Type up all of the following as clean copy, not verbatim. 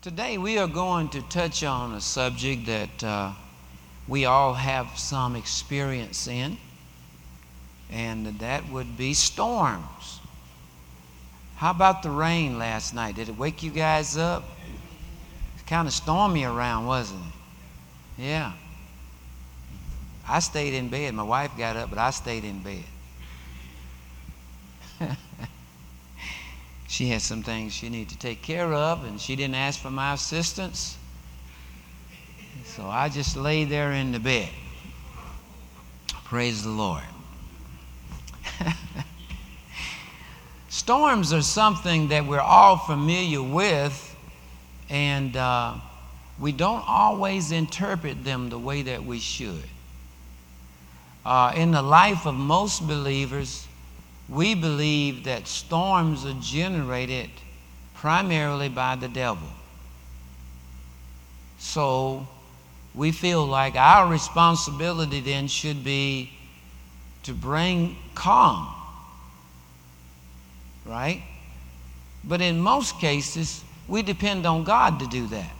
Today we are going to touch on a subject that we all have some experience in, and that would be storms. How about the rain last night? Did it wake you guys up? It's kind of stormy around, wasn't it? Yeah. I stayed in bed. My wife got up, but I stayed in bed. She had some things she needed to take care of, and she didn't ask for my assistance. So I just lay there in the bed. Praise the Lord. Storms are something that we're all familiar with, and we don't always interpret them the way that we should. In the life of most believers, we believe that storms are generated primarily by the devil. So we feel like our responsibility then should be to bring calm, right? But in most cases, we depend on God to do that,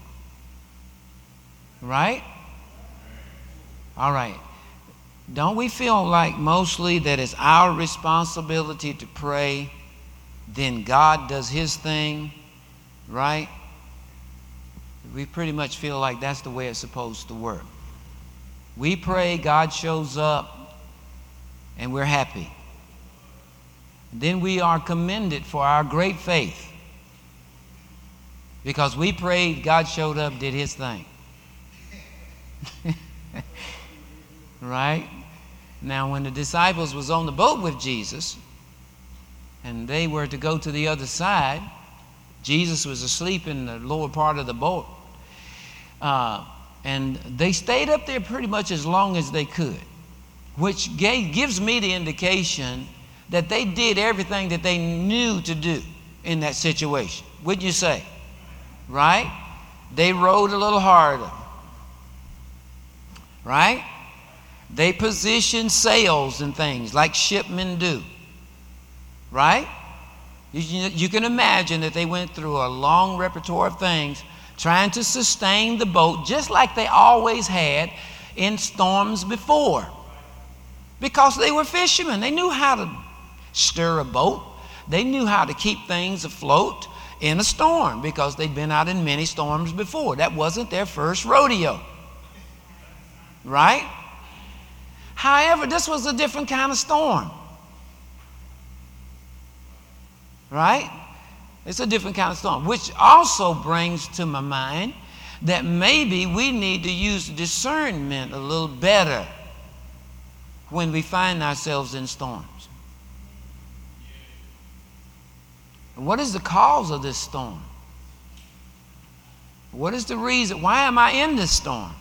right? All right. Don't we feel like mostly that it's our responsibility to pray, then God does his thing, right? We pretty much feel like that's the way it's supposed to work. We pray, God shows up, and we're happy. Then we are commended for our great faith. Because we prayed, God showed up, did his thing. Right? Now, when the disciples was on the boat with Jesus, and they were to go to the other side, Jesus was asleep in the lower part of the boat. And they stayed up there pretty much as long as they could, which gives me the indication that they did everything that they knew to do in that situation. Wouldn't you say? Right? They rowed a little harder. Right? They positioned sails and things like shipmen do. Right? You can imagine that they went through a long repertoire of things trying to sustain the boat just like they always had in storms before. Because they were fishermen. They knew how to stir a boat. They knew how to keep things afloat in a storm because they'd been out in many storms before. That wasn't their first rodeo. Right? However, this was a different kind of storm. Right? It's a different kind of storm, which also brings to my mind that maybe we need to use discernment a little better when we find ourselves in storms. What is the cause of this storm? What is the reason? Why am I in this storm?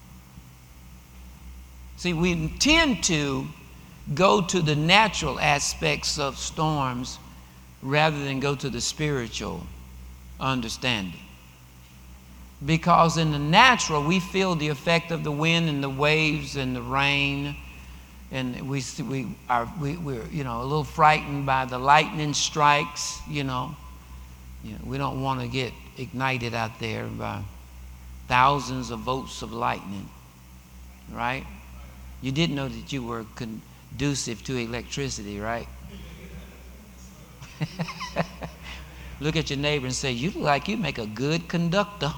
See, we tend to go to the natural aspects of storms rather than go to the spiritual understanding. Because in the natural, we feel the effect of the wind and the waves and the rain, and we're a little frightened by the lightning strikes. We don't want to get ignited out there by thousands of volts of lightning, right? You did know that you were conducive to electricity, right? Look at your neighbor and say, "You look like you make a good conductor."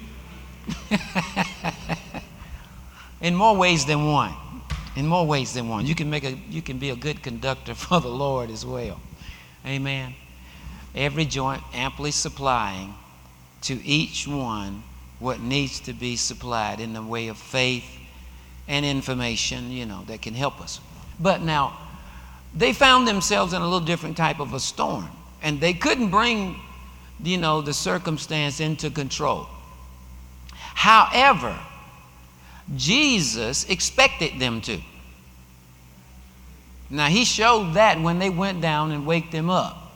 In more ways than one. In more ways than one. You can be a good conductor for the Lord as well. Amen. Every joint amply supplying to each one what needs to be supplied in the way of faith and information, that can help us. But now, they found themselves in a little different type of a storm. And they couldn't bring, the circumstance into control. However, Jesus expected them to. Now, he showed that when they went down and waked them up.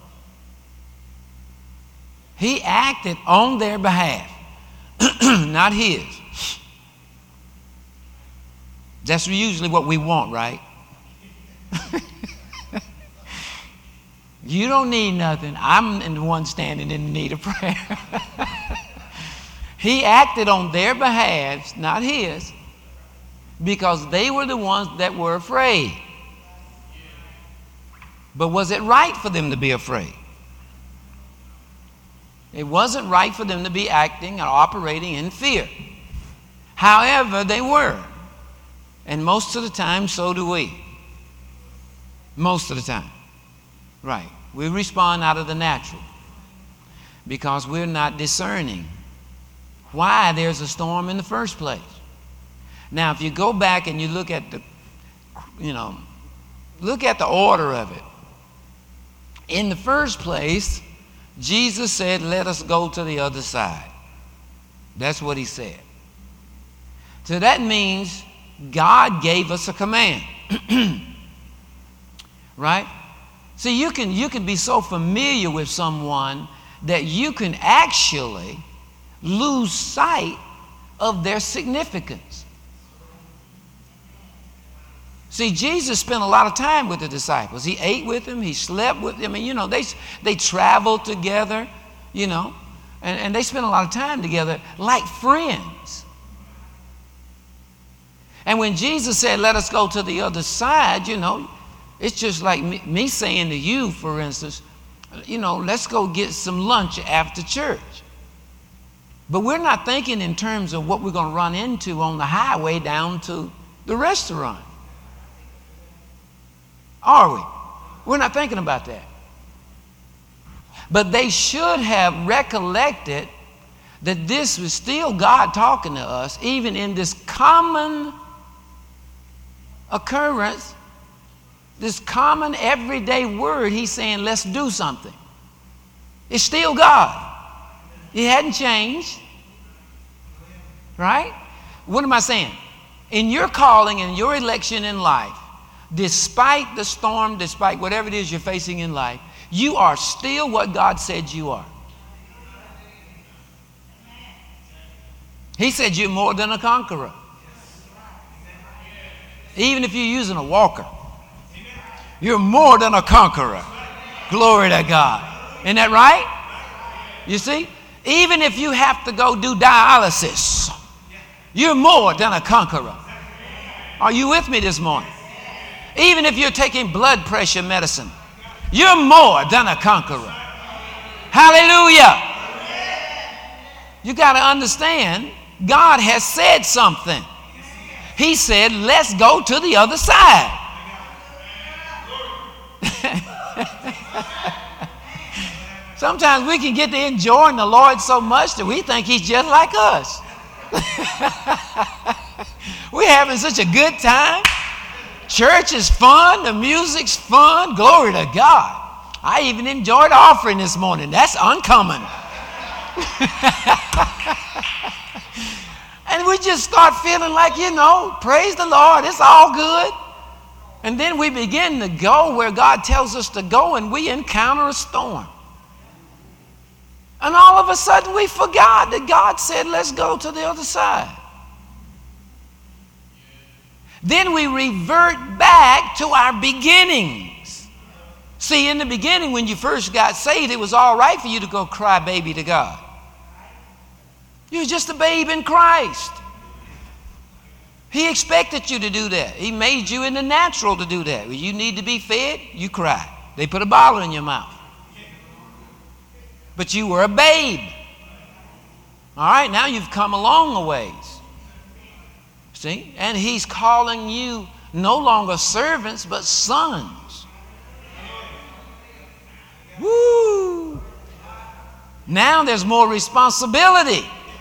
He acted on their behalf, not his. That's usually what we want, right? You don't need nothing. I'm the one standing in need of prayer. He acted on their behalf, not his, because they were the ones that were afraid. But was it right for them to be afraid? It wasn't right for them to be acting or operating in fear. However, they were. And most of the time, so do we. Most of the time. Right. We respond out of the natural because we're not discerning why there's a storm in the first place. Now, if you go back and you look at the order of it. In the first place, Jesus said, let us go to the other side. That's what he said. So that means God gave us a command. Right? See, you can be so familiar with someone that you can actually lose sight of their significance. See, Jesus spent a lot of time with the disciples. He ate with them. He slept with them. I mean, they traveled together, and they spent a lot of time together like friends. And when Jesus said, let us go to the other side, it's just like me saying to you, for instance, let's go get some lunch after church. But we're not thinking in terms of what we're going to run into on the highway down to the restaurant. Are we? We're not thinking about that. But they should have recollected that this was still God talking to us, even in this common occurrence, this common everyday word. He's saying, let's do something. It's still God. He hadn't changed. Right? What am I saying? In your calling and your election in life, despite the storm, despite whatever it is you're facing in life, you are still what God said you are. He said you're more than a conqueror. Even if you're using a walker, you're more than a conqueror. Glory to God. Isn't that right? You see? Even if you have to go do dialysis, you're more than a conqueror. Are you with me this morning? Even if you're taking blood pressure medicine, you're more than a conqueror. Hallelujah. You got to understand, God has said something. He said, let's go to the other side. Sometimes we can get to enjoying the Lord so much that we think he's just like us. We're having such a good time. Church is fun. The music's fun. Glory to God. I even enjoyed offering this morning. That's uncommon. And we just start feeling like, praise the Lord. It's all good. And then we begin to go where God tells us to go, and we encounter a storm. And all of a sudden we forgot that God said, let's go to the other side. Then we revert back to our beginnings. See, in the beginning, when you first got saved, it was all right for you to go cry baby to God. You were just a babe in Christ. He expected you to do that. He made you in the natural to do that. When you need to be fed, you cry. They put a bottle in your mouth. But you were a babe. All right, now you've come a long ways. See? And he's calling you no longer servants, but sons. Woo! Now there's more responsibility.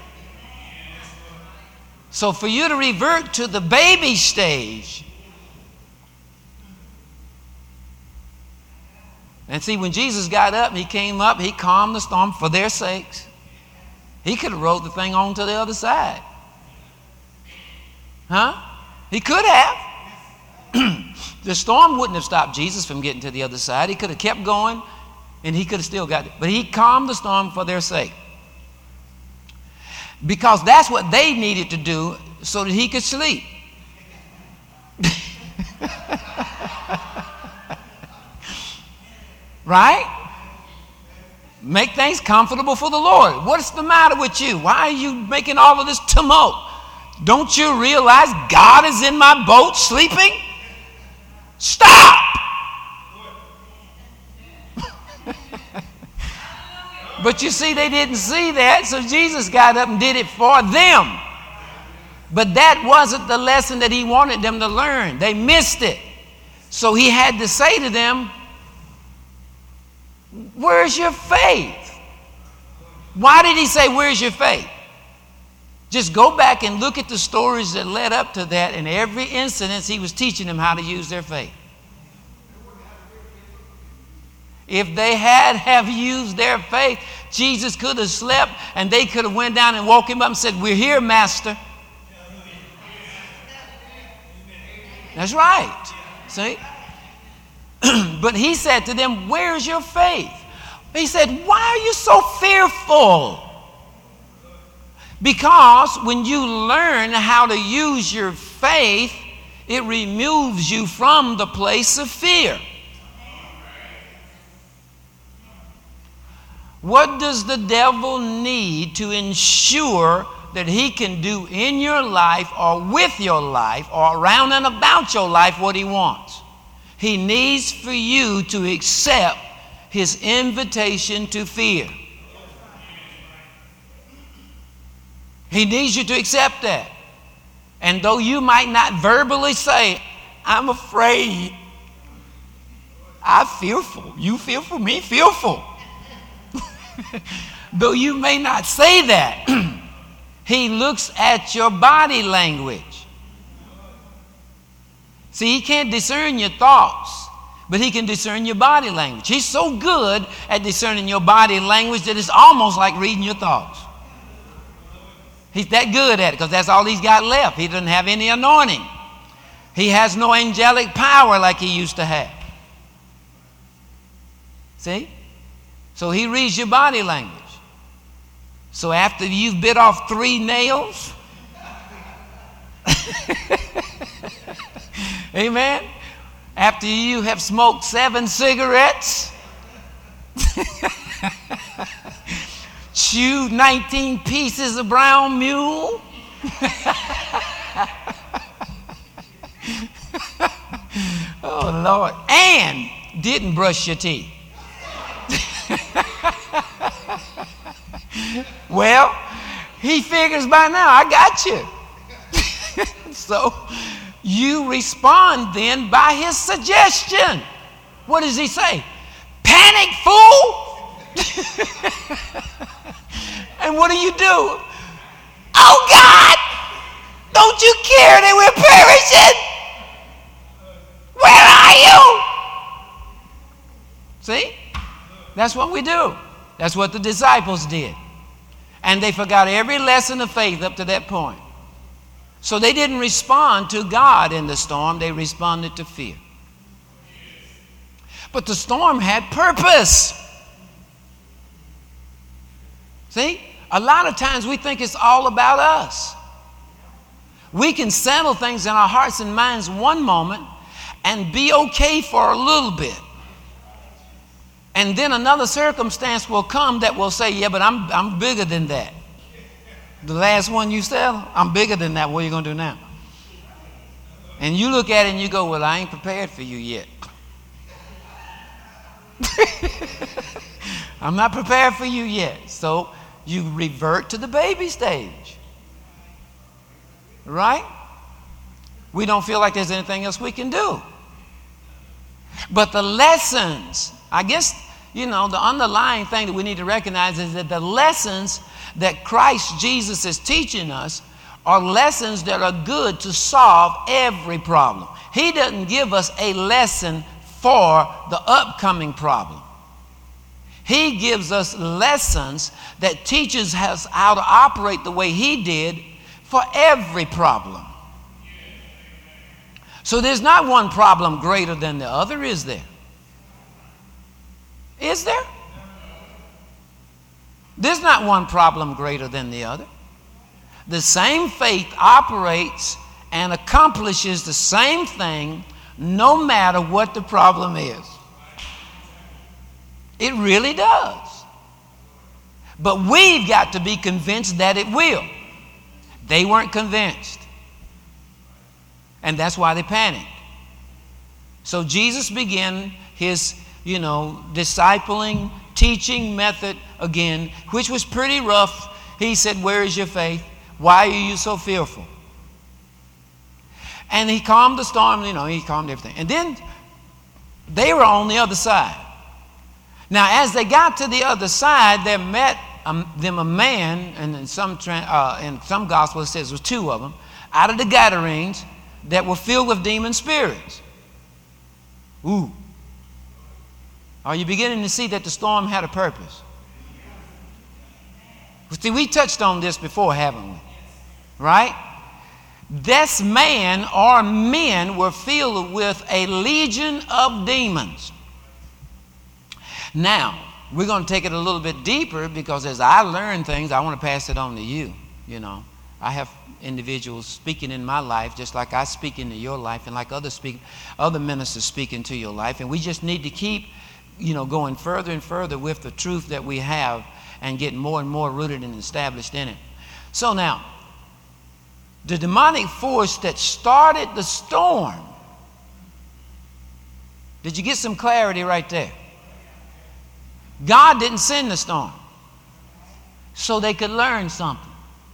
So for you to revert to the baby stage. And see, when Jesus got up, he came up, he calmed the storm for their sakes. He could have rode the thing on to the other side. Huh? He could have. The storm wouldn't have stopped Jesus from getting to the other side. He could have kept going, and he could have still got it. But he calmed the storm for their sake. Because that's what they needed to do so that he could sleep. Right? Make things comfortable for the Lord. What's the matter with you? Why are you making all of this tumult? Don't you realize God is in my boat sleeping? Stop! But you see, they didn't see that, so Jesus got up and did it for them. But that wasn't the lesson that he wanted them to learn. They missed it. So he had to say to them, where's your faith? Why did he say, where's your faith? Just go back and look at the stories that led up to that. In every incident, he was teaching them how to use their faith. If they have used their faith, Jesus could have slept and they could have went down and woke him up and said, we're here, Master. That's right. See? But he said to them, where's your faith? He said, why are you so fearful? Because when you learn how to use your faith, it removes you from the place of fear. What does the devil need to ensure that he can do in your life or with your life or around and about your life what he wants? He needs for you to accept his invitation to fear. He needs you to accept that. And though you might not verbally say, I'm afraid, I'm fearful. You fearful? Me fearful. Though you may not say that, he looks at your body language. See, he can't discern your thoughts, but he can discern your body language. He's so good at discerning your body language that it's almost like reading your thoughts. He's that good at it because that's all he's got left. He doesn't have any anointing. He has no angelic power like he used to have. See? So he reads your body language. So after you've bit off 3 nails, amen, after you have smoked 7 cigarettes, chewed 19 pieces of brown mule, oh Lord, and didn't brush your teeth. Well, he figures by now, I got you. So you respond then by his suggestion. What does he say? Panic, fool! And what do? Oh God, don't you care that we're perishing? Where are you? See? That's what we do. That's what the disciples did. And they forgot every lesson of faith up to that point. So they didn't respond to God in the storm. They responded to fear. But the storm had purpose. See? A lot of times we think it's all about us. We can settle things in our hearts and minds one moment and be okay for a little bit. And then another circumstance will come that will say, yeah, but I'm bigger than that. The last one you settle, I'm bigger than that. What are you going to do now? And you look at it and you go, well, I ain't prepared for you yet. I'm not prepared for you yet. So you revert to the baby stage. Right? We don't feel like there's anything else we can do. But the lessons, I guess, the underlying thing that we need to recognize is that the lessons that Christ Jesus is teaching us are lessons that are good to solve every problem. He doesn't give us a lesson for the upcoming problem. He gives us lessons that teaches us how to operate the way he did for every problem. So there's not one problem greater than the other, is there? Is there? There's not one problem greater than the other. The same faith operates and accomplishes the same thing no matter what the problem is. It really does. But we've got to be convinced that it will. They weren't convinced. And that's why they panicked. So Jesus began his, discipling, teaching method again, which was pretty rough. He said, "Where is your faith? Why are you so fearful?" And he calmed the storm, he calmed everything. And then they were on the other side. Now, as they got to the other side, there met them a man, and in some gospels it says it was two of them, out of the Gadarenes, that were filled with demon spirits. Ooh. Are you beginning to see that the storm had a purpose? See, we touched on this before, haven't we? Right? This man or men were filled with a legion of demons. Now, we're going to take it a little bit deeper, because as I learn things, I want to pass it on to you. I have individuals speaking in my life just like I speak into your life, and like other ministers speak into your life. And we just need to keep, going further and further with the truth that we have and get more and more rooted and established in it. So now, the demonic force that started the storm, did you get some clarity right there? God didn't send the storm so they could learn something.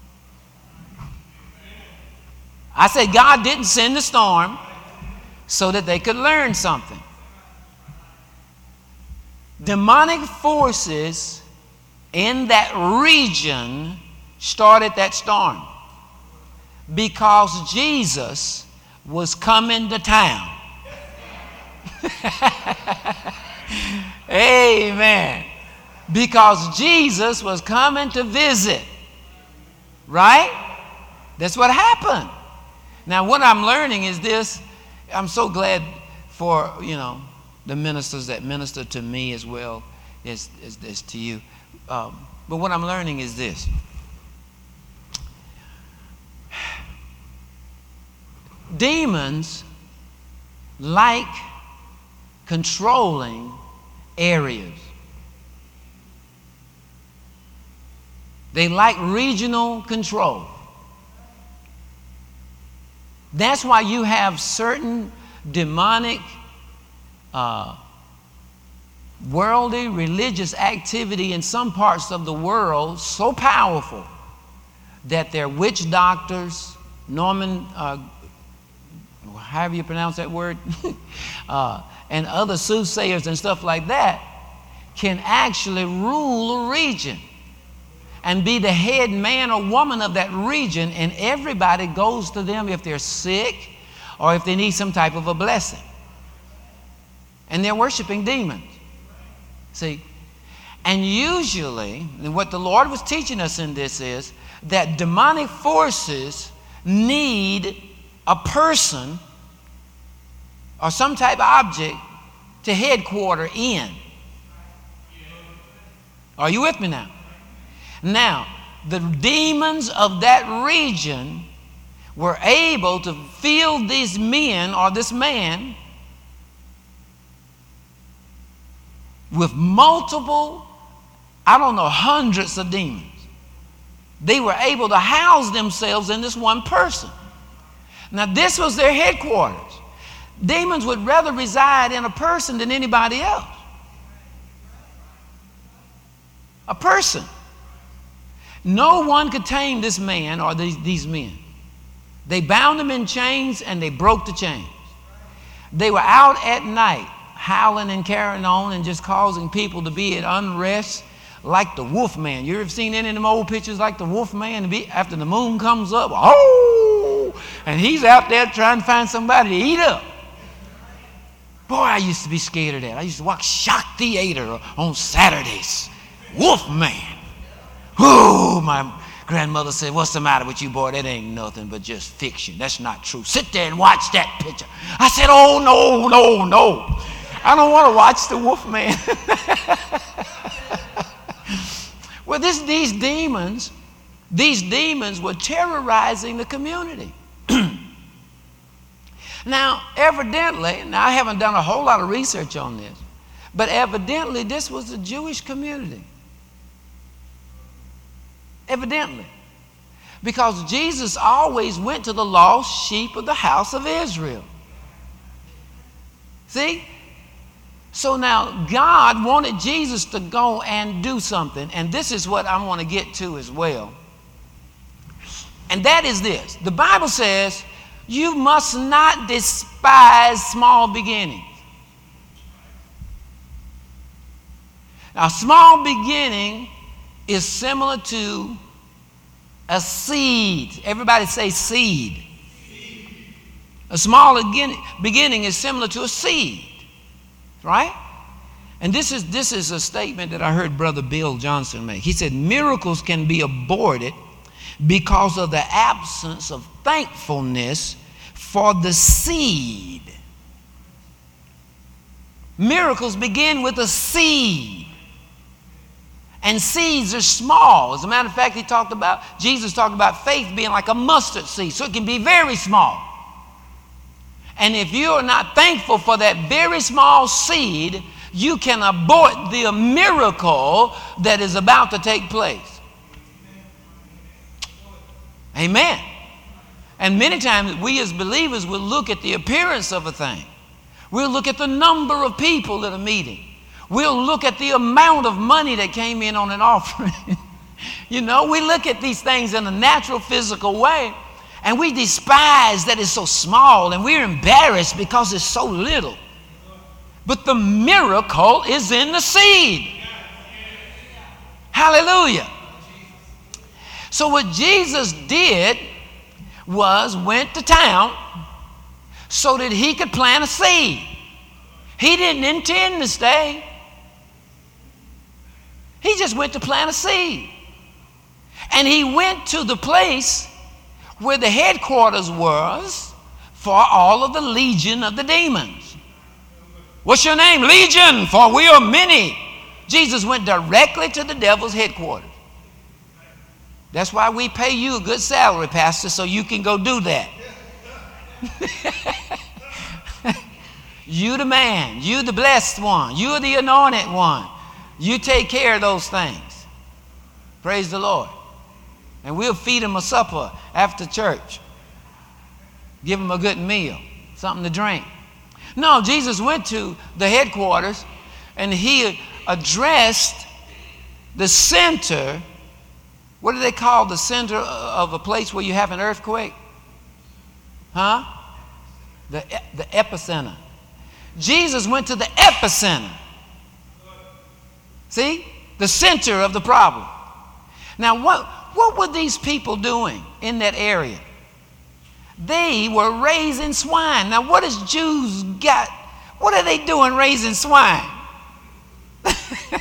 I said God didn't send the storm so that they could learn something. Demonic forces in that region started that storm because Jesus was coming to town. Amen. Because Jesus was coming to visit. Right? That's what happened. Now, what I'm learning is this. I'm so glad for, the ministers that minister to me as well as to you. But what I'm learning is this. Demons like controlling areas. They like regional control. That's why you have certain demonic, worldly, religious activity in some parts of the world so powerful that they're witch doctors, however you pronounce that word, and other soothsayers and stuff like that can actually rule a region and be the head man or woman of that region, and everybody goes to them if they're sick or if they need some type of a blessing. And they're worshiping demons. See? And usually, and what the Lord was teaching us in this is that demonic forces need a person or some type of object to headquarter in. Are you with me now? Now, the demons of that region were able to fill these men or this man with multiple, hundreds of demons. They were able to house themselves in this one person. Now, this was their headquarters. Demons would rather reside in a person than anybody else. A person. No one could tame this man or these men. They bound them in chains and they broke the chains. They were out at night howling and carrying on and just causing people to be at unrest like the wolf man. You ever seen any of them old pictures like the wolf man? After the moon comes up, and he's out there trying to find somebody to eat up. Boy, I used to be scared of that. I used to watch Shock Theater on Saturdays. Wolf man. Oh, my grandmother said, "What's the matter with you, boy? That ain't nothing but just fiction. That's not true. Sit there and watch that picture." I said, "Oh, no. I don't want to watch the wolf man." Well, these demons were terrorizing the community. Now, evidently, I haven't done a whole lot of research on this, but evidently this was a Jewish community. evidently. Because Jesus always went to the lost sheep of the house of Israel. See? So now God wanted Jesus to go and do something. And this is what I want to get to as well. And that is this. The Bible says you must not despise small beginnings. Now, small beginning is similar to a seed. Everybody say seed. A small beginning is similar to a seed, right? And this is a statement that I heard Brother Bill Johnson make. He said, miracles can be aborted because of the absence of thankfulness for the seed. Miracles begin with a seed. And seeds are small. As a matter of fact, Jesus talked about faith being like a mustard seed. So it can be very small. And if you are not thankful for that very small seed, you can abort the miracle that is about to take place. Amen. And many times we as believers will look at the appearance of a thing. We'll look at the number of people at a meeting. We'll look at the amount of money that came in on an offering. We look at these things in a natural, physical way, and we despise that it's so small, and we're embarrassed because it's so little. But the miracle is in the seed. Hallelujah. So what Jesus did was went to town so that he could plant a seed. He didn't intend to stay. He just went to plant a seed. And he went to the place where the headquarters was for all of the legion of the demons. What's your name? Legion, for we are many. Jesus went directly to the devil's headquarters. That's why we pay you a good salary, Pastor, so you can go do that. You the man. You the blessed one. You the anointed one. You take care of those things. Praise the Lord. And we'll feed them a supper after church. Give them a good meal, something to drink. No, Jesus went to the headquarters and he addressed the center. What do they call the center of a place where you have an earthquake? Huh? The epicenter. Jesus went to the epicenter. See? The center of the problem. Now, what were these people doing in that area? They were raising swine. Now, what does Jews got? What are they doing raising swine? What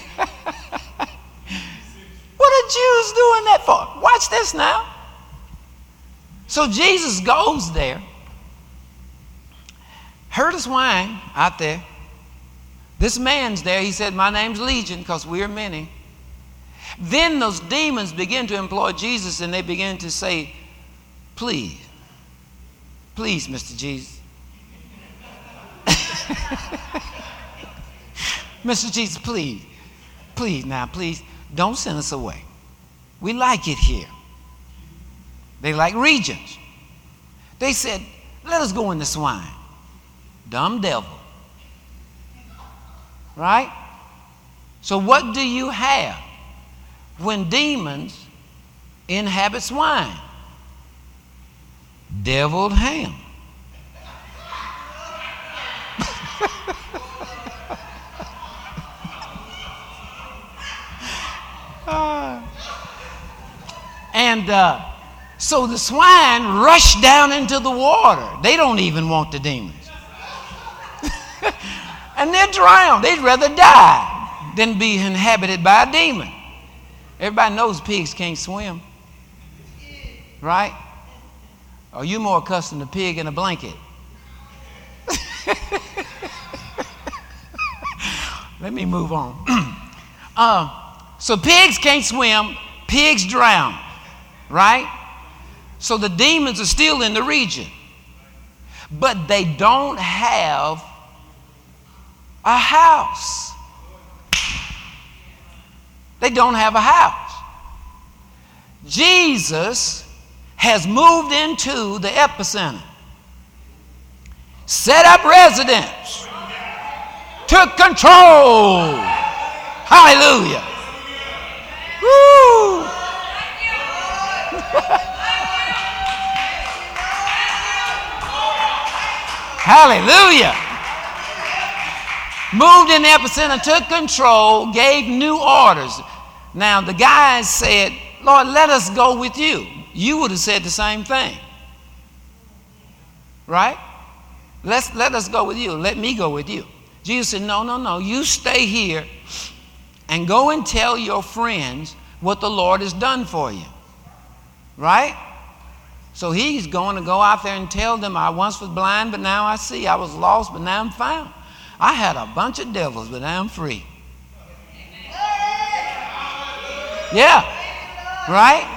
are Jews doing that for? Watch this now. So Jesus goes there. Herd of swine out there. This man's there. He said, my name's Legion because we are many. Then those demons begin to employ Jesus and they begin to say, please, Mr. Jesus. Mr. Jesus, please, don't send us away. We like it here. They like regions. They said, let us go in the swine. Dumb devil. Right? So what do you have when demons inhabit swine? Deviled ham. So the swine rush down into the water. They don't even want the demons. And they're drowned. They'd rather die than be inhabited by a demon. Everybody knows pigs can't swim. Right? Or you more accustomed to pig in a blanket? Let me move on. So pigs can't swim. Pigs drown. Right? So the demons are still in the region. But they don't have a house. They don't have a house. Jesus has moved into the epicenter, set up residence, took control. Hallelujah. Woo. Hallelujah. Moved in the epicenter, took control, gave new orders. Now the guys said, Lord, let us go with you. You would have said the same thing. Right? Let us go with you. Let me go with you. Jesus said, no. You stay here and go and tell your friends what the Lord has done for you. Right? So he's going to go out there and tell them, I once was blind, but now I see. I was lost, but now I'm found. I had a bunch of devils, but now I'm free. Yeah. Right?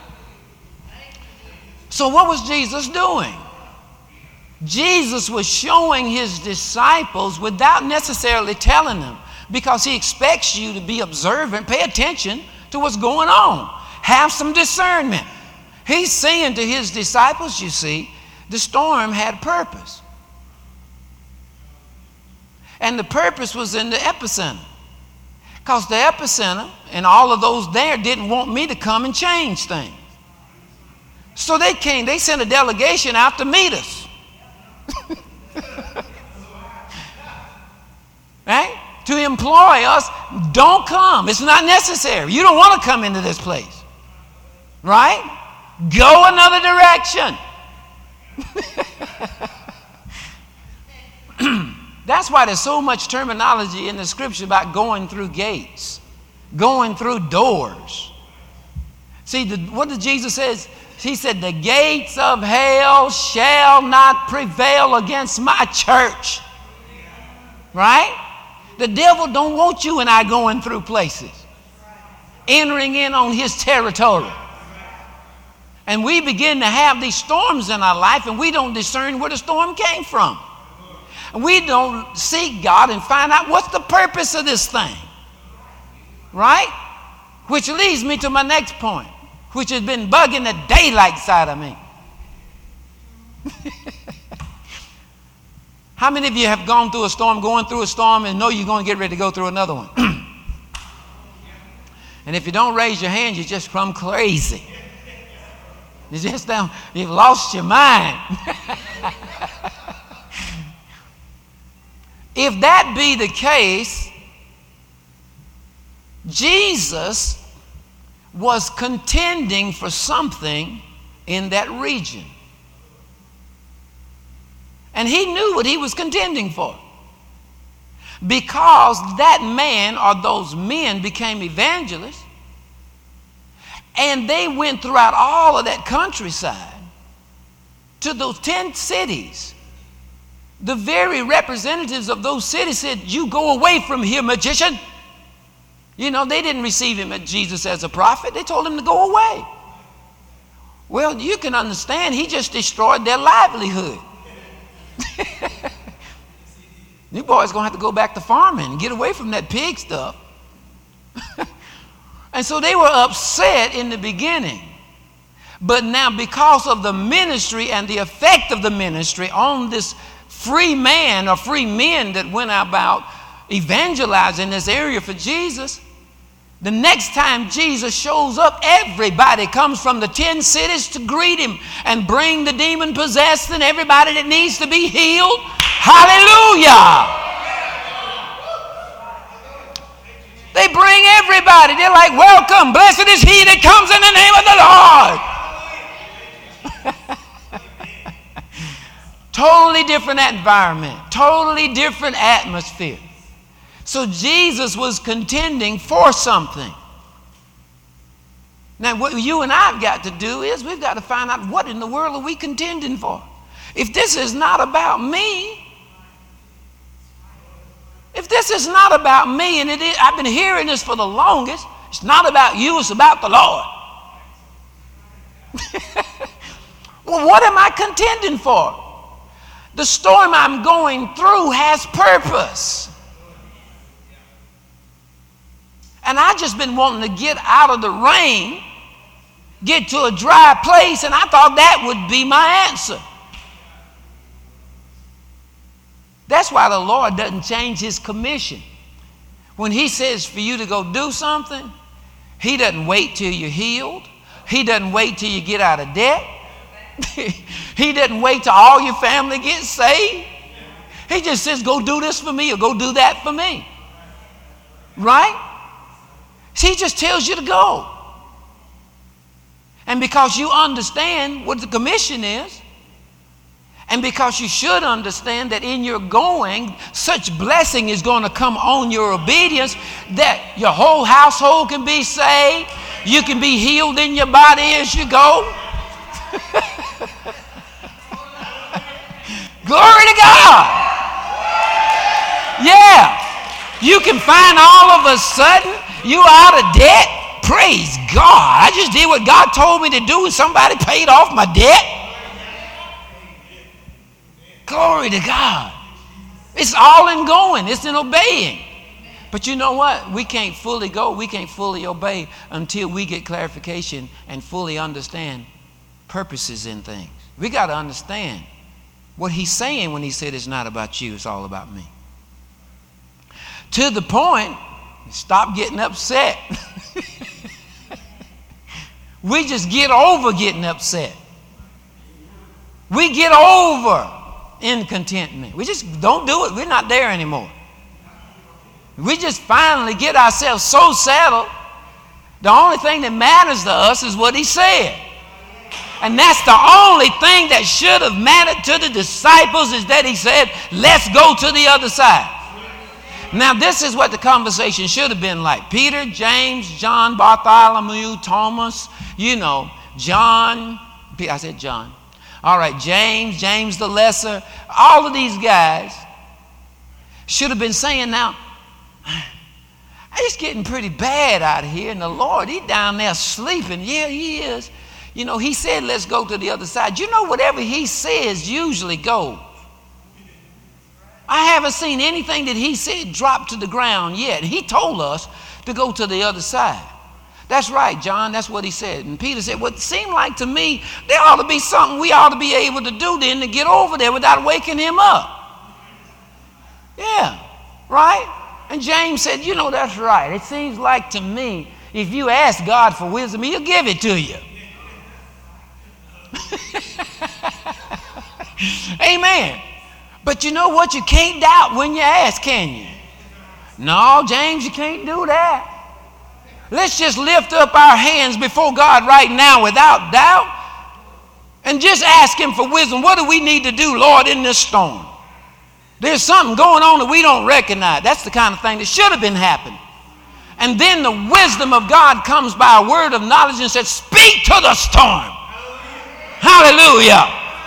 So what was Jesus doing? Jesus was showing his disciples without necessarily telling them, because he expects you to be observant, pay attention to what's going on. Have some discernment. He's saying to his disciples, you see, the storm had purpose. And the purpose was in the epicenter. Because the epicenter and all of those there didn't want me to come and change things. So they came, they sent a delegation out to meet us. Right? To employ us, don't come. It's not necessary. You don't want to come into this place. Right? Go another direction. That's why there's so much terminology in the scripture about going through gates, going through doors. See, what did Jesus say? He said, the gates of hell shall not prevail against my church. Right? The devil don't want you and I going through places, entering in on his territory. And we begin to have these storms in our life, and we don't discern where the storm came from. And we don't seek God and find out what's the purpose of this thing. Right? Which leads me to my next point, which has been bugging the daylight side of me. How many of you have gone through a storm, going through a storm, and know you're going to get ready to go through another one? And if you don't raise your hand, you just come crazy. You've lost your mind. If that be the case, Jesus was contending for something in that region. And he knew what he was contending for. Because that man or those men became evangelists, and they went throughout all of that countryside to those 10 cities. The very representatives of those cities said, you go away from here, magician. You know, they didn't receive him, Jesus, as a prophet. They told him to go away. Well, you can understand, he just destroyed their livelihood. You boys going to have to go back to farming and get away from that pig stuff. And so they were upset in the beginning. But now, because of the ministry and the effect of the ministry on this free man or free men that went about evangelizing this area for Jesus, the next time Jesus shows up, everybody comes from the 10 cities to greet him and bring the demon possessed and everybody that needs to be healed. Hallelujah! They bring everybody. They're like, welcome, blessed is he that comes in the name of the Lord. Totally different environment, totally different atmosphere. So Jesus was contending for something. Now what you and I have got to do is we've got to find out, what in the world are we contending for? If this is not about me, if this is not about me, and I've been hearing this for the longest, it's not about you, it's about the Lord. Well, what am I contending for? The storm I'm going through has purpose. And I've just been wanting to get out of the rain get to a dry place, and I thought that would be my answer. That's why the Lord doesn't change his commission. When he says for you to go do something, he doesn't wait till you're healed. He doesn't wait till you get out of debt. He doesn't wait till all your family gets saved. He just says, go do this for me or go do that for me. Right? He just tells you to go. And because you understand what the commission is, and because you should understand that in your going, such blessing is going to come on your obedience that your whole household can be saved. You can be healed in your body as you go. Glory to God. Yeah. You can find all of a sudden you out of debt. Praise God. I just did what God told me to do and somebody paid off my debt. Glory to God. It's all in going. It's in obeying. But you know what? We can't fully go. We can't fully obey until we get clarification and fully understand purposes in things. We got to understand what he's saying when he said it's not about you, it's all about me. To the point, stop getting upset. We just get over getting upset. We get over incontentment. We just don't do it. We're not there anymore. We just finally get ourselves so settled. The only thing that matters to us is what he said. And that's the only thing that should have mattered to the disciples, is that he said, let's go to the other side. Now, this is what the conversation should have been like. Peter, James, John, Bartholomew, Thomas, John. I said John. All right, James the Lesser. All of these guys should have been saying, now, it's getting pretty bad out here. And the Lord, he's down there sleeping. Yeah, he is. He said, let's go to the other side. Whatever he says usually goes. I haven't seen anything that he said drop to the ground yet. He told us to go to the other side. That's right, John. That's what he said. And Peter said, well, it seemed like to me there ought to be something we ought to be able to do then to get over there without waking him up. Yeah, right? And James said, that's right. It seems like to me, if you ask God for wisdom, he'll give it to you. Amen. But you know what? You can't doubt when you ask, can you? No, James, you can't do that. Let's just lift up our hands before God right now without doubt and just ask him for wisdom. What do we need to do, Lord, in this storm? There's something going on that we don't recognize. That's the kind of thing that should have been happening. And then the wisdom of God comes by a word of knowledge and says, speak to the storm. Hallelujah.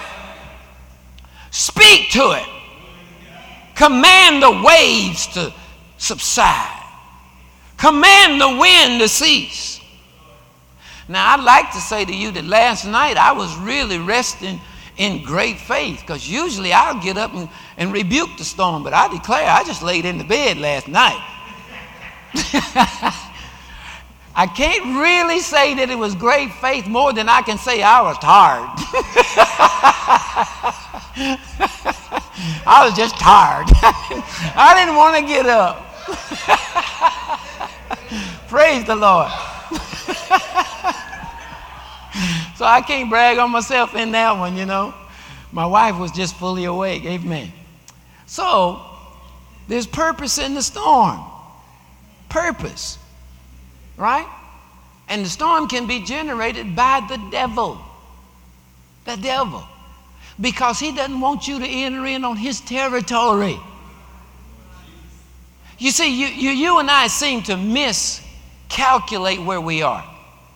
Speak to it. Command the waves to subside. Command the wind to cease. Now, I'd like to say to you that last night I was really resting in great faith, because usually I'll get up and rebuke the storm, but I declare I just laid in the bed last night. I can't really say that it was great faith more than I can say I was tired. I was just tired. I didn't want to get up. Praise the Lord. So I can't brag on myself in that one, My wife was just fully awake. Amen. So there's purpose in the storm. Purpose. Right? And the storm can be generated by the devil. The devil. Because he doesn't want you to enter in on his territory. You see, you and I seem to miscalculate where we are.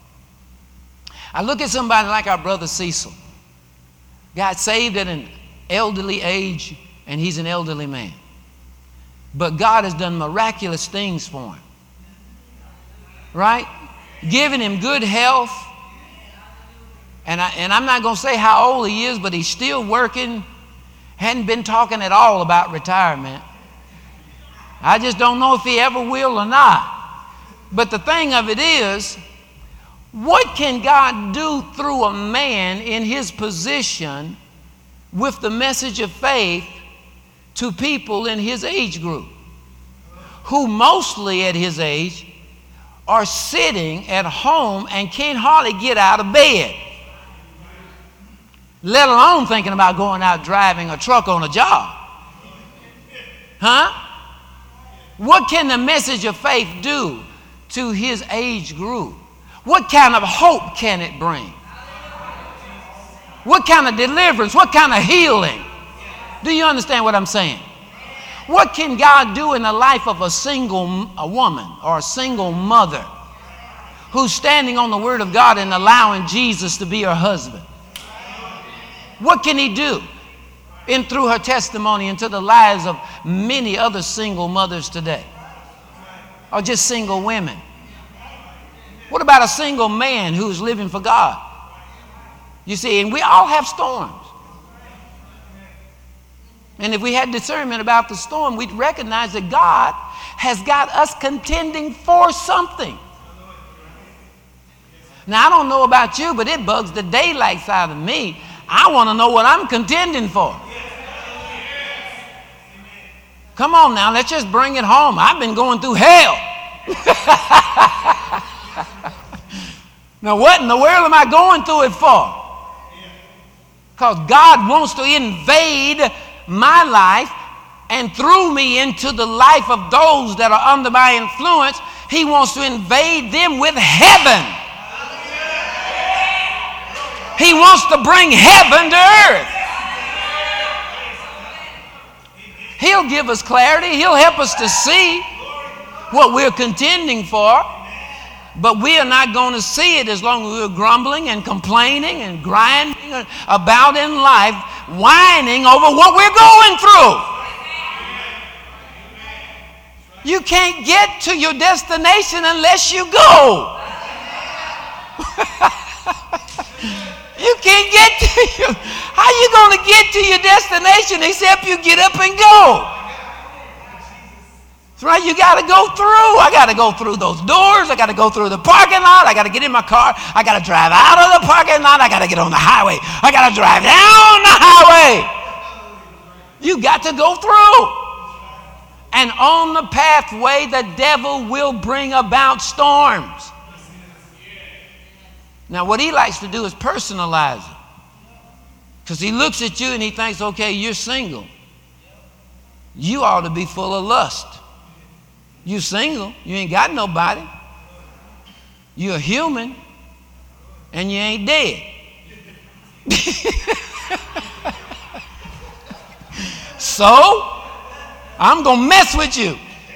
I look at somebody like our brother Cecil. Got saved at an elderly age, and he's an elderly man. But God has done miraculous things for him. Right? Giving him good health. And I'm not going to say how old he is, but he's still working. Hadn't been talking at all about retirement. I just don't know if he ever will or not. But the thing of it is, What can God do through a man in his position with the message of faith to people in his age group, who mostly at his age are sitting at home and can't hardly get out of bed, let alone thinking about going out driving a truck on a job? Huh? What can the message of faith do to his age group? What kind of hope can it bring? What kind of deliverance? What kind of healing? Do you understand what I'm saying? What can God do in the life of a woman or a single mother who's standing on the Word of God and allowing Jesus to be her husband? What can he do through her testimony into the lives of many other single mothers today? Or just single women? What about a single man who's living for God? You see, and we all have storms. And if we had discernment about the storm, we'd recognize that God has got us contending for something. Now, I don't know about you, but it bugs the daylights out of me. I want to know what I'm contending for. Come on now, let's just bring it home. I've been going through hell. Now, what in the world am I going through it for? Because God wants to invade my life and through me into the life of those that are under my influence. He wants to invade them with heaven. He wants to bring heaven to earth. He'll give us clarity. He'll help us to see what we're contending for. But we are not going to see it as long as we're grumbling and complaining and grinding about in life, whining over what we're going through. You can't get to your destination unless you go. You can't get to your... How you going to get to your destination except you get up and go? That's right, you got to go through. I got to go through those doors. I got to go through the parking lot. I got to get in my car. I got to drive out of the parking lot. I got to get on the highway. I got to drive down the highway. You got to go through. And on the pathway, the devil will bring about storms. Now, what he likes to do is personalize it. Because he looks at you and he thinks, okay, you're single. You ought to be full of lust. You single, you ain't got nobody. You're a human, and you ain't dead. So, I'm going to mess with you.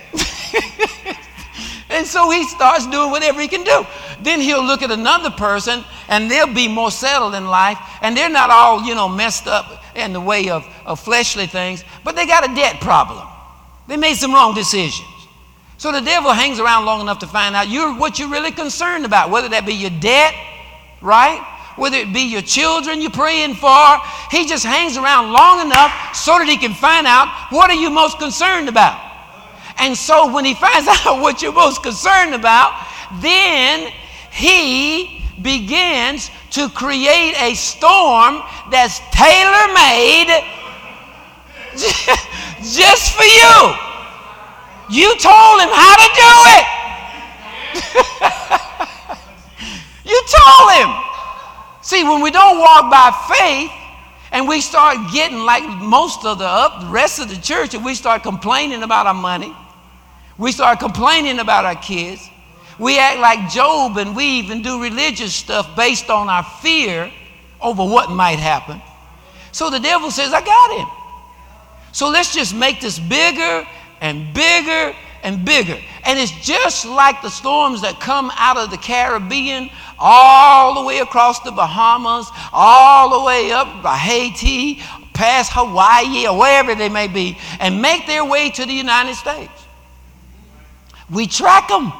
And so he starts doing whatever he can do. Then he'll look at another person, and they'll be more settled in life, and they're not all, messed up in the way of fleshly things, but they got a debt problem. They made some wrong decisions. So the devil hangs around long enough to find out what you're really concerned about, whether that be your debt, right? Whether it be your children you're praying for. He just hangs around long enough so that he can find out what are you most concerned about. And so when he finds out what you're most concerned about, then he begins to create a storm that's tailor-made just for you. You told him how to do it. You told him. See, when we don't walk by faith and we start getting like most of the rest of the church, and we start complaining about our money, we start complaining about our kids, we act like Job, and we even do religious stuff based on our fear over what might happen. So the devil says, I got him. So let's just make this bigger and bigger and bigger. And it's just like the storms that come out of the Caribbean, all the way across the Bahamas, all the way up by Haiti, past Hawaii, or wherever they may be, and make their way to the United States. We track them.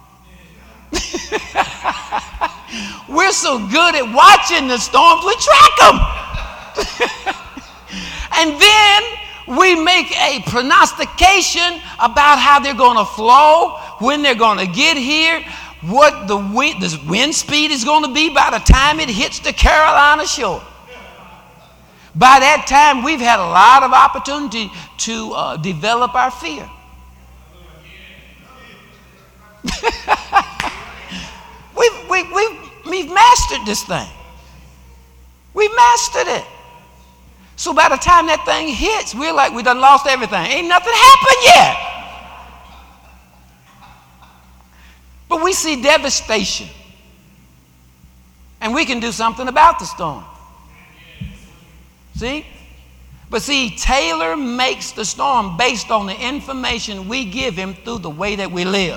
We're so good at watching the storms, we track them. And then we make a prognostication about how they're going to flow, when they're going to get here, what the wind speed is going to be by the time it hits the Carolina shore. By that time, we've had a lot of opportunity to develop our fear. We've mastered this thing. We've mastered it. So by the time that thing hits, we're like, we done lost everything. Ain't nothing happened yet. But we see devastation. And we can do something about the storm. See? But see, Taylor makes the storm based on the information we give him through the way that we live.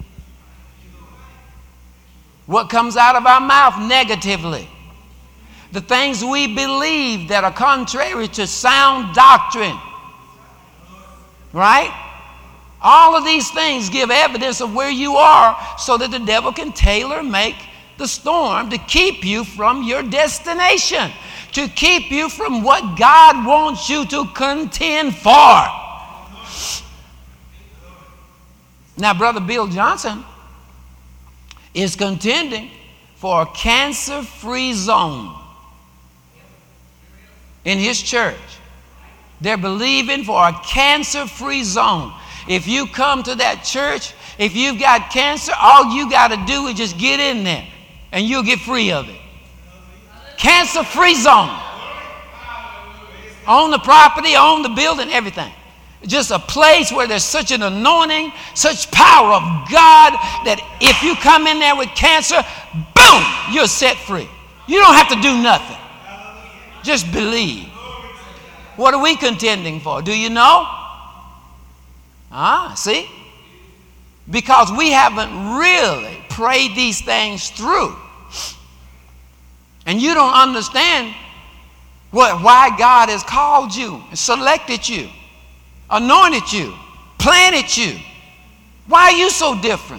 What comes out of our mouth negatively. The things we believe that are contrary to sound doctrine. Right? All of these things give evidence of where you are so that the devil can tailor make the storm to keep you from your destination, to keep you from what God wants you to contend for. Now, Brother Bill Johnson is contending for a cancer-free zone in his church. They're believing for a cancer-free zone. If you come to that church, if you've got cancer, all you got to do is just get in there and you'll get free of it. Cancer-free zone. On the property, on the building, everything. Just a place where there's such an anointing, such power of God that if you come in there with cancer, boom, you're set free. You don't have to do nothing. Just believe. What are we contending for? Do you know? See? Because we haven't really prayed these things through. And you don't understand why God has called you, selected you, anointed you, planted you. Why are you so different?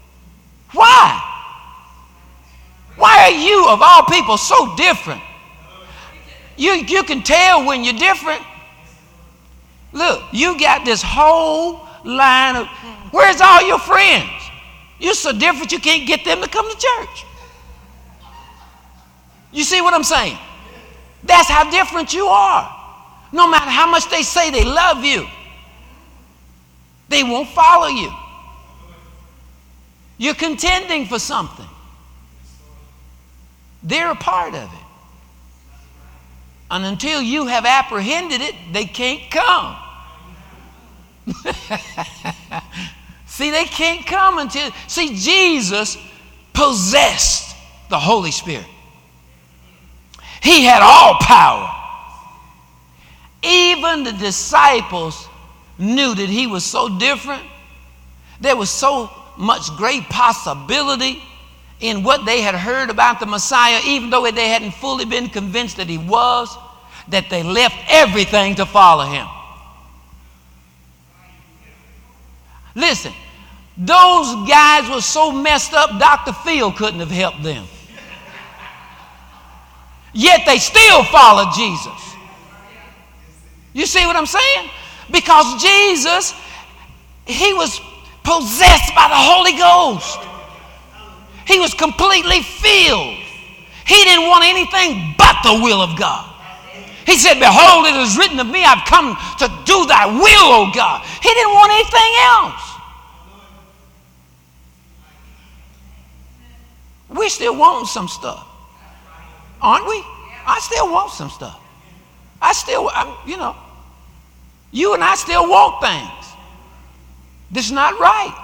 Why? Why are you, of all people, so different? You can tell when you're different. Look, you got this whole line of, where's all your friends? You're so different you can't get them to come to church. You see what I'm saying? That's how different you are. No matter how much they say they love you, they won't follow you. You're contending for something. They're a part of it. And until you have apprehended it, they can't come. See, they can't come until... See, Jesus possessed the Holy Spirit. He had all power. Even the disciples knew that he was so different. There was so much great possibility in what they had heard about the Messiah, even though they hadn't fully been convinced that he was, that they left everything to follow him. Listen, those guys were so messed up, Dr. Phil couldn't have helped them. Yet they still followed Jesus. You see what I'm saying? Because Jesus, he was possessed by the Holy Ghost. He was completely filled. He didn't want anything but the will of God. He said, behold, it is written of me, I've come to do thy will, O God. He didn't want anything else. We're still wanting some stuff. Aren't we? I still want some stuff. You and I still want things. This is not right.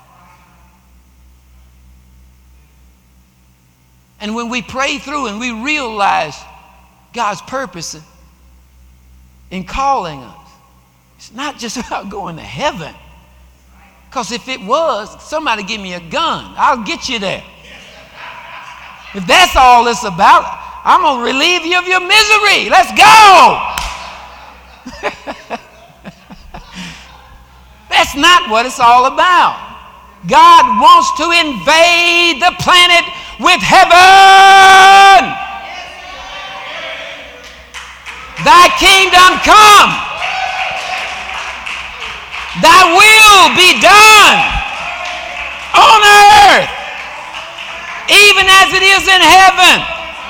And when we pray through and we realize God's purpose in calling us, it's not just about going to heaven. Because if it was, somebody give me a gun. I'll get you there. If that's all it's about, I'm going to relieve you of your misery. Let's go. That's not what it's all about. God wants to invade the planet with heaven. Thy kingdom come. Thy will be done on earth even as it is in heaven.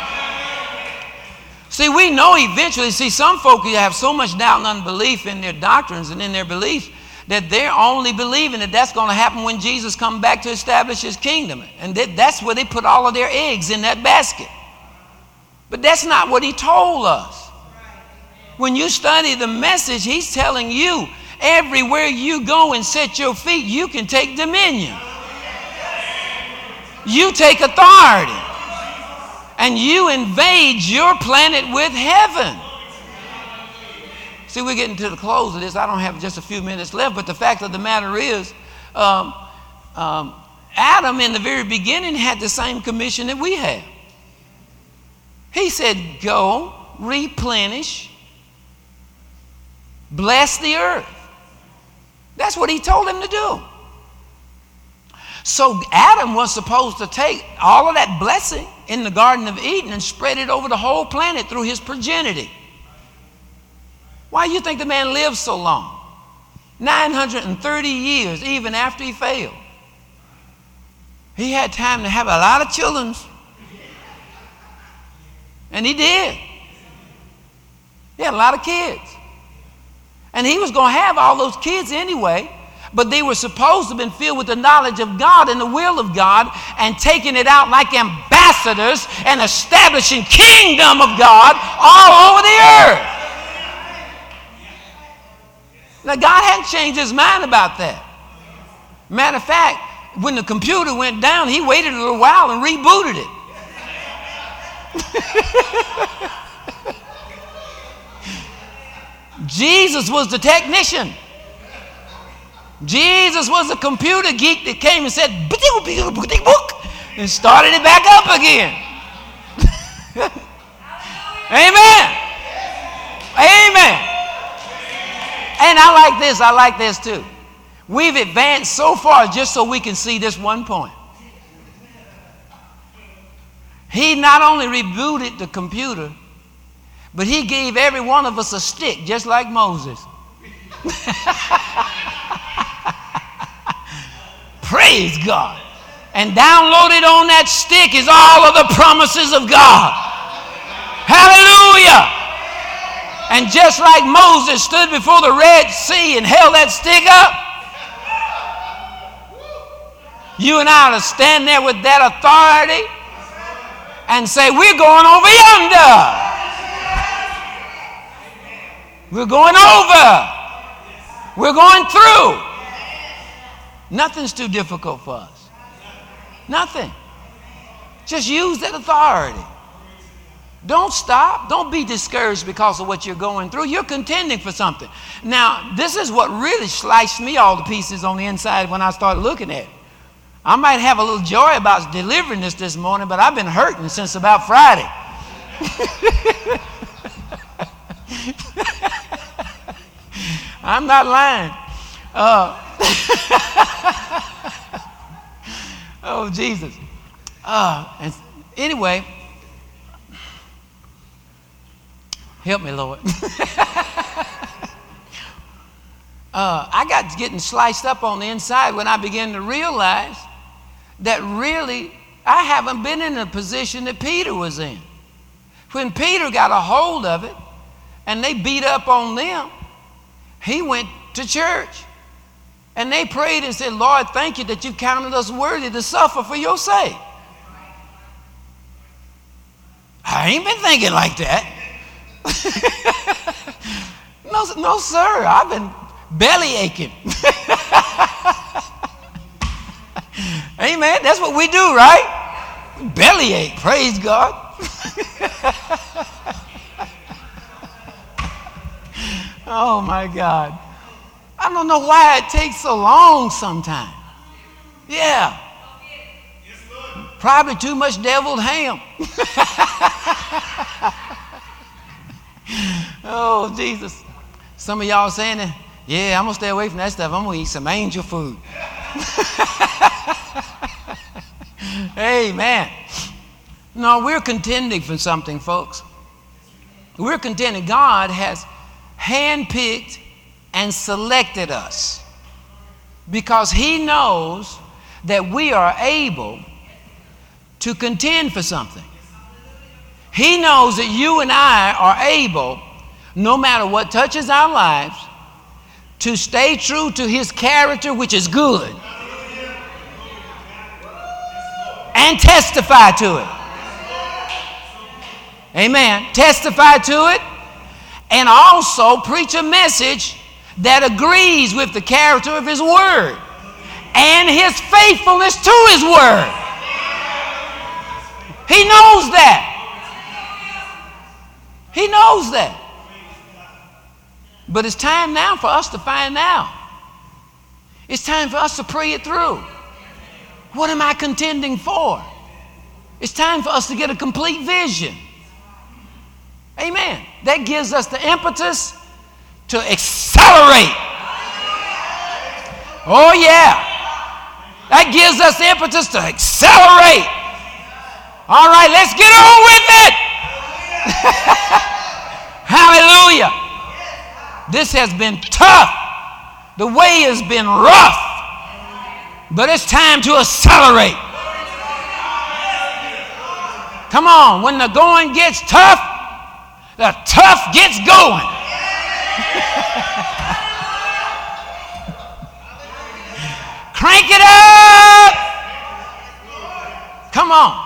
See, we know eventually, some folk have so much doubt and unbelief in their doctrines and in their beliefs that they're only believing that that's going to happen when Jesus comes back to establish his kingdom. And that's where they put all of their eggs in that basket. But that's not what he told us. When you study the message, he's telling you, everywhere you go and set your feet, you can take dominion. You take authority. And you invade your planet with heaven. See, we're getting to the close of this. I don't have just a few minutes left, but the fact of the matter is, Adam in the very beginning had the same commission that we have. He said, go, replenish, bless the earth. That's what he told him to do. So Adam was supposed to take all of that blessing in the Garden of Eden and spread it over the whole planet through his progeny. Why do you think the man lived so long? 930 years, even after he failed. He had time to have a lot of children. And he did. He had a lot of kids. And he was going to have all those kids anyway, but they were supposed to have been filled with the knowledge of God and the will of God and taking it out like ambassadors and establishing kingdom of God all over the earth. Now, God hadn't changed his mind about that. Matter of fact, when the computer went down, he waited a little while and rebooted it. Jesus was the technician. Jesus was the computer geek that came and said, and started it back up again. Amen. Amen. And I like this too. We've advanced so far just so we can see this one point. He not only rebooted the computer, but he gave every one of us a stick, just like Moses. Praise God. And downloaded on that stick is all of the promises of God. Hallelujah. And just like Moses stood before the Red Sea and held that stick up, you and I ought to stand there with that authority and say, we're going over yonder. We're going over. We're going through. Nothing's too difficult for us. Nothing. Just use that authority. Don't stop. Don't be discouraged because of what you're going through. You're contending for something. Now, this is what really sliced me all to pieces on the inside when I started looking at it. I might have a little joy about delivering this morning, but I've been hurting since about Friday. I'm not lying. Oh, Jesus. And anyway, help me, Lord. I got to getting sliced up on the inside when I began to realize that really I haven't been in the position that Peter was in. When Peter got a hold of it and they beat up on them, he went to church and they prayed and said, Lord, thank you that you counted us worthy to suffer for your sake. I ain't been thinking like that. No, sir. I've been belly aching. Amen. That's what we do, right? Belly ache. Praise God. Oh, my God. I don't know why it takes so long sometimes. Yeah. Probably too much deviled ham. Oh, Jesus. Some of y'all saying that, yeah, I'm going to stay away from that stuff. I'm going to eat some angel food. Amen. No, we're contending for something, folks. We're contending. God has handpicked and selected us because he knows that we are able to contend for something. He knows that you and I are able, no matter what touches our lives, to stay true to his character, which is good, and testify to it. Amen. Testify to it, and also preach a message that agrees with the character of his word and his faithfulness to his word. He knows that. He knows that. But it's time now for us to find out. It's time for us to pray it through. What am I contending for? It's time for us to get a complete vision. Amen. That gives us the impetus to accelerate. Oh yeah. That gives us the impetus to accelerate. All right, let's get on with it. Hallelujah. This has been tough. The way has been rough. But it's time to accelerate. Come on, when the going gets tough, the tough gets going. Crank it up. Come on.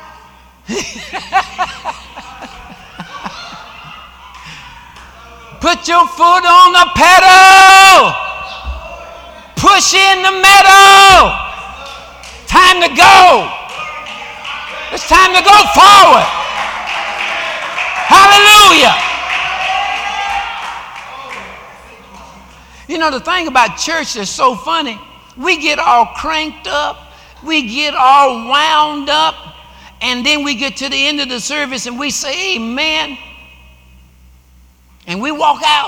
Put your foot on the pedal. Push in the metal. Time to go. It's time to go forward. Hallelujah. You know, the thing about church that's so funny, we get all cranked up, we get all wound up, and then we get to the end of the service and we say amen, and we walk out.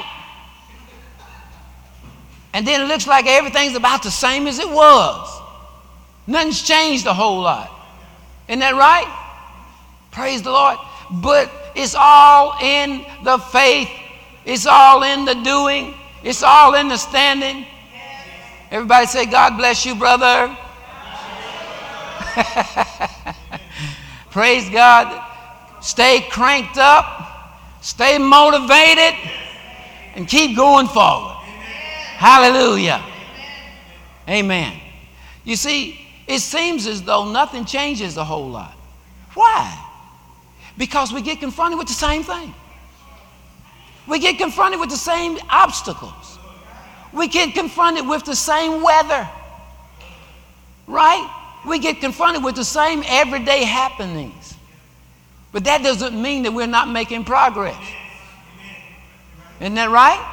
And then it looks like everything's about the same as it was. Nothing's changed a whole lot. Isn't that right? Praise the Lord. But it's all in the faith. It's all in the doing. It's all in the standing. Everybody say, God bless you, brother. Praise God. Stay cranked up. Stay motivated. And keep going forward. Hallelujah. Amen. You see, it seems as though nothing changes a whole lot. Why? Because we get confronted with the same thing. We get confronted with the same obstacles. We get confronted with the same weather. Right? We get confronted with the same everyday happenings. But that doesn't mean that we're not making progress. Isn't that right?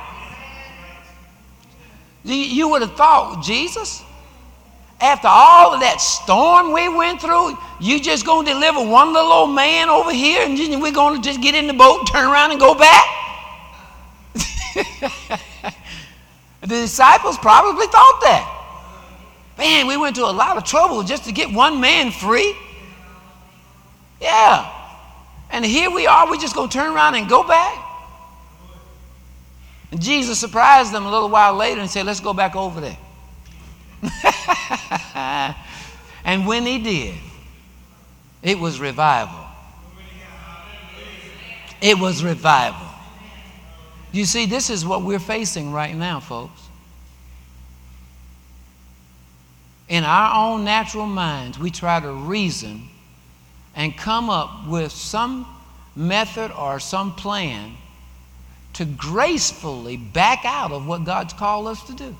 You would have thought, Jesus, after all of that storm we went through, you just going to deliver one little old man over here and we're going to just get in the boat, turn around and go back? The disciples probably thought that. Man, we went to a lot of trouble just to get one man free. Yeah. And here we are, we're just going to turn around and go back? And Jesus surprised them a little while later and said, let's go back over there. And when he did, it was revival. It was revival. You see, this is what we're facing right now, folks. In our own natural minds, we try to reason and come up with some method or some plan to gracefully back out of what God's called us to do.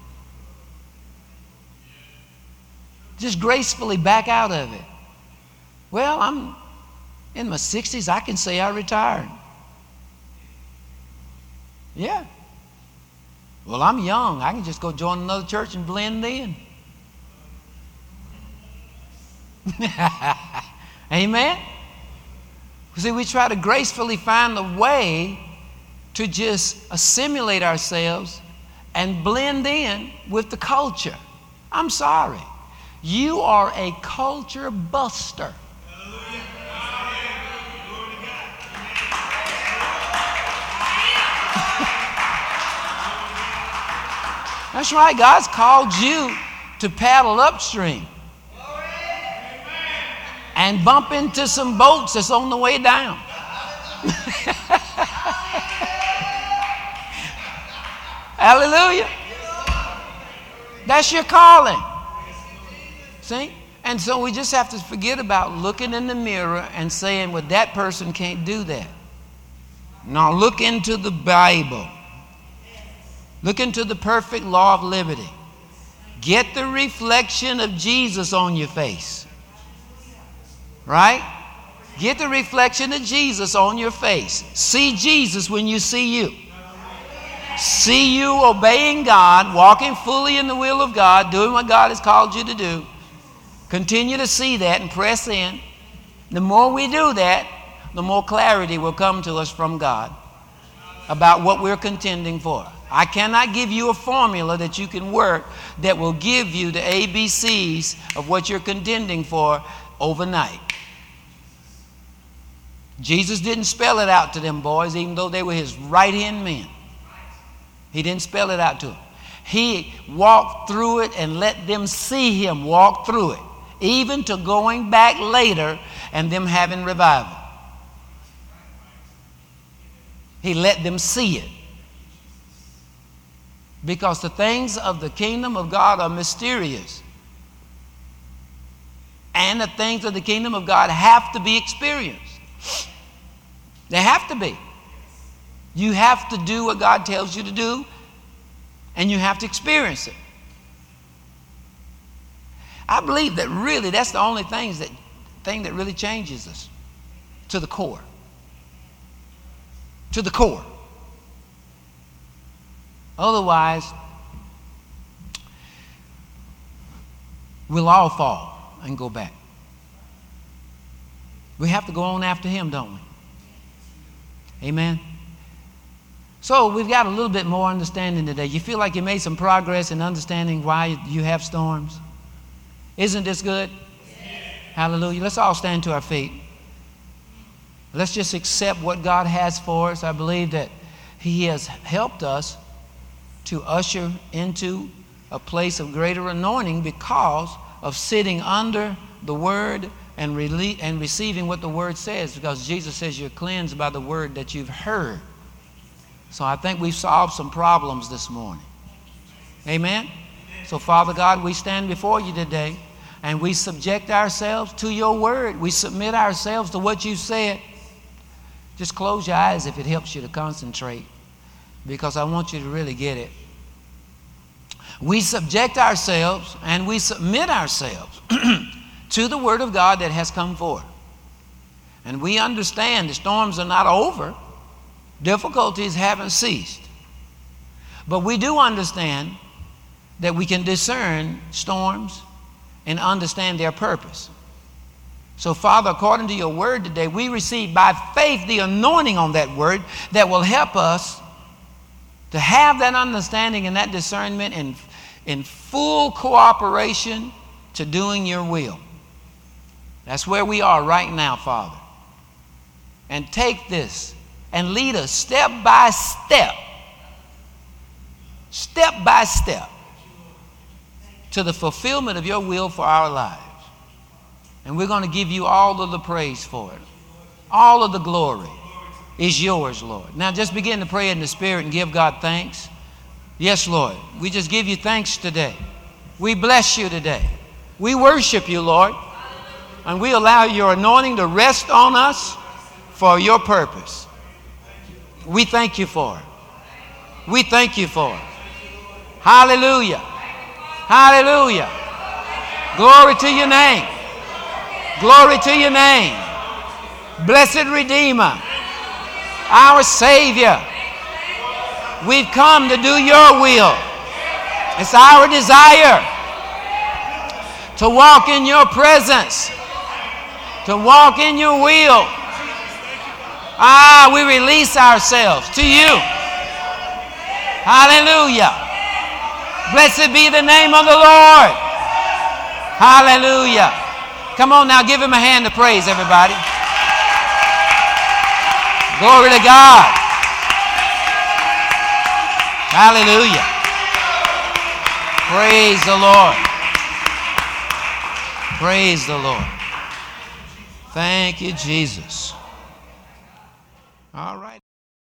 Just gracefully back out of it. Well, I'm in my 60s. I can say I retired. Yeah. Well, I'm young. I can just go join another church and blend in. Amen? See, we try to gracefully find a way to just assimilate ourselves and blend in with the culture. I'm sorry. You are a culture buster. That's right. God's called you to paddle upstream and bump into some boats that's on the way down. Hallelujah. That's your calling. See? And so we just have to forget about looking in the mirror and saying, well, that person can't do that. Now look into the Bible. Look into the perfect law of liberty. Get the reflection of Jesus on your face. Right? Get the reflection of Jesus on your face. See Jesus when you see you. See you obeying God, walking fully in the will of God, doing what God has called you to do. Continue to see that and press in. The more we do that, the more clarity will come to us from God about what we're contending for. I cannot give you a formula that you can work that will give you the ABCs of what you're contending for overnight. Jesus didn't spell it out to them boys, even though they were his right-hand men. He didn't spell it out to them. He walked through it and let them see him walk through it, even to going back later and them having revival. He let them see it. Because the things of the kingdom of God are mysterious. And the things of the kingdom of God have to be experienced. They have to be. You have to do what God tells you to do, and you have to experience it. I believe that really that's the only thing that really changes us to the core. To the core. Otherwise, we'll all fall and go back. We have to go on after him, don't we? Amen. So we've got a little bit more understanding today. You feel like you made some progress in understanding why you have storms? Isn't this good? Hallelujah. Let's all stand to our feet. Let's just accept what God has for us. I believe that he has helped us to usher into a place of greater anointing because of sitting under the word and receiving what the word says, because Jesus says you're cleansed by the word that you've heard. So I think we've solved some problems this morning. Amen? So Father God, we stand before you today and we subject ourselves to your word. We submit ourselves to what you said. Just close your eyes if it helps you to concentrate, because I want you to really get it. We subject ourselves and we submit ourselves to the word of God that has come forth. And we understand the storms are not over. Difficulties haven't ceased. But we do understand that we can discern storms and understand their purpose. So, Father, according to your word today, we receive by faith the anointing on that word that will help us to have that understanding and that discernment in full cooperation to doing your will. That's where we are right now, Father. And take this and lead us step by step to the fulfillment of your will for our lives. And we're going to give you all of the praise for it. All of the glory is yours, Lord. Now just begin to pray in the Spirit and give God thanks. Yes, Lord. We just give you thanks today. We bless you today. We worship you, Lord. And we allow your anointing to rest on us for your purpose. We thank you for it. We thank you for it. Hallelujah. Hallelujah. Glory to your name. Glory to your name. Blessed Redeemer, our Savior. We've come to do your will. It's our desire to walk in your presence, to walk in your will. We release ourselves to you. Hallelujah. Blessed be the name of the Lord. Hallelujah. Come on now, give him a hand of praise, everybody. Glory to God. Hallelujah. Praise the Lord. Praise the Lord. Thank you, Jesus. All right.